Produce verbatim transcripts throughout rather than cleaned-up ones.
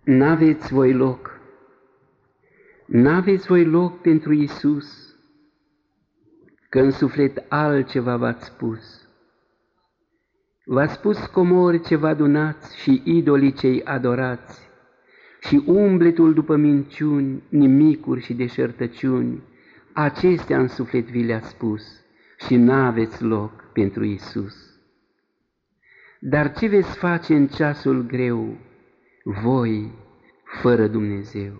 N-aveți voi loc, n-aveți voi loc pentru Iisus, că în suflet altceva v-ați spus. V-ați spus comori ce vă adunați și idolii ce-i adorați, și umbletul după minciuni, nimicuri și deșertăciuni, acestea în suflet vi le-a spus și n-aveți loc pentru Iisus. Dar ce veți face în ceasul greu, voi, fără Dumnezeu?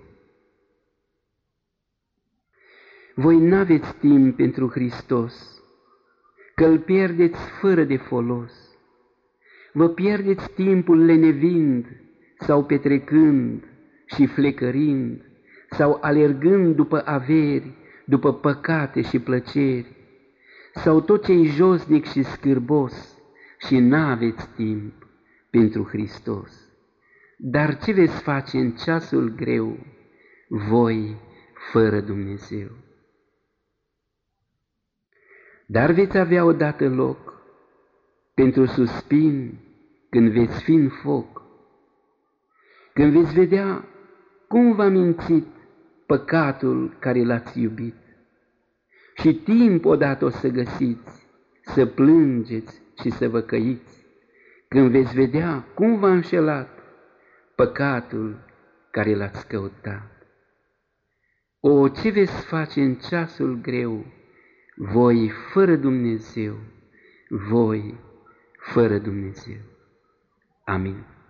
Voi n-aveți timp pentru Hristos, că-L pierdeți fără de folos. Vă pierdeți timpul lenevind sau petrecând și flecărind, sau alergând după averi, după păcate și plăceri, sau tot ce-i josnic și scârbos, și n-aveți timp pentru Hristos. Dar ce veți face în ceasul greu, voi, fără Dumnezeu? Dar veți avea odată loc pentru suspin când veți fi în foc, când veți vedea cum v-a mințit păcatul care l-ați iubit, și timp odată o să găsiți, să plângeți și să vă căiți, când veți vedea cum v-a înșelat păcatul care l-ați căutat. O, ce veți face în ceasul greu, voi fără Dumnezeu, voi fără Dumnezeu. Amin.